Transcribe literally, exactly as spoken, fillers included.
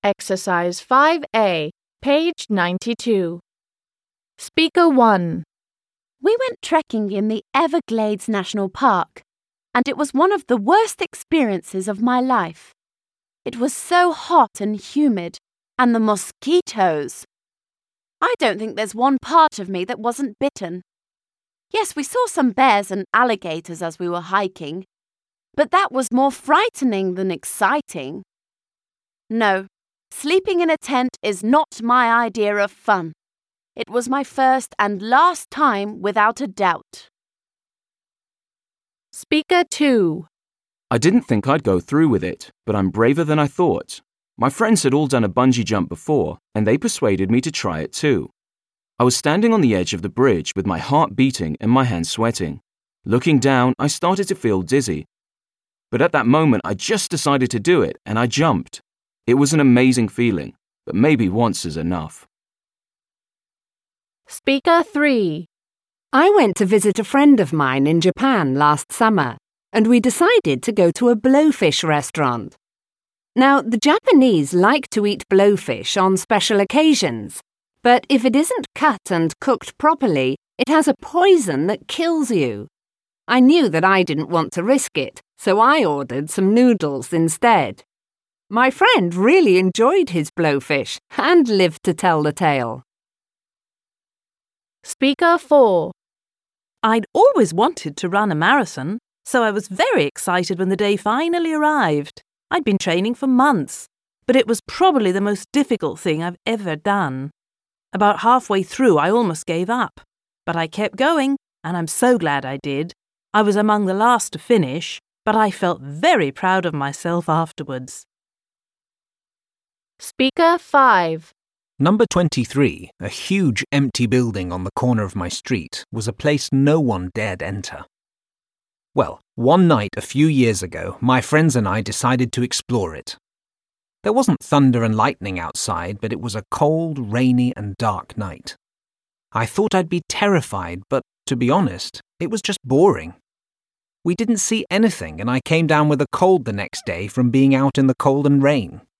Exercise five A, page ninety-two. Speaker one. We went trekking in the Everglades National Park, and it was one of the worst experiences of my life. It was so hot and humid, and the mosquitoes. I don't think there's one part of me that wasn't bitten. Yes, we saw some bears and alligators as we were hiking, but that was more frightening than exciting. No, sleeping in a tent is not my idea of fun. It was my first and last time without a doubt. Speaker two. I didn't think I'd go through with it, but I'm braver than I thought. My friends had all done a bungee jump before, and they persuaded me to try it too. I was standing on the edge of the bridge with my heart beating and my hands sweating. Looking down, I started to feel dizzy. But at that moment, I just decided to do it, and I jumped. It was an amazing feeling, but maybe once is enough. Speaker three. I went to visit a friend of mine in Japan last summer, and we decided to go to a blowfish restaurant. Now, the Japanese like to eat blowfish on special occasions, but if it isn't cut and cooked properly, it has a poison that kills you. I knew that I didn't want to risk it, so I ordered some noodles instead. My friend really enjoyed his blowfish and lived to tell the tale. Speaker four. I'd always wanted to run a marathon, so I was very excited when the day finally arrived. I'd been training for months, but it was probably the most difficult thing I've ever done. About halfway through, I almost gave up, but I kept going, and I'm so glad I did. I was among the last to finish, but I felt very proud of myself afterwards. Speaker five. Number twenty-three, a huge empty building on the corner of my street, was a place no one dared enter. Well, one night a few years ago, my friends and I decided to explore it. There wasn't thunder and lightning outside, but it was a cold, rainy and dark night. I thought I'd be terrified, but to be honest, it was just boring. We didn't see anything, and I came down with a cold the next day from being out in the cold and rain.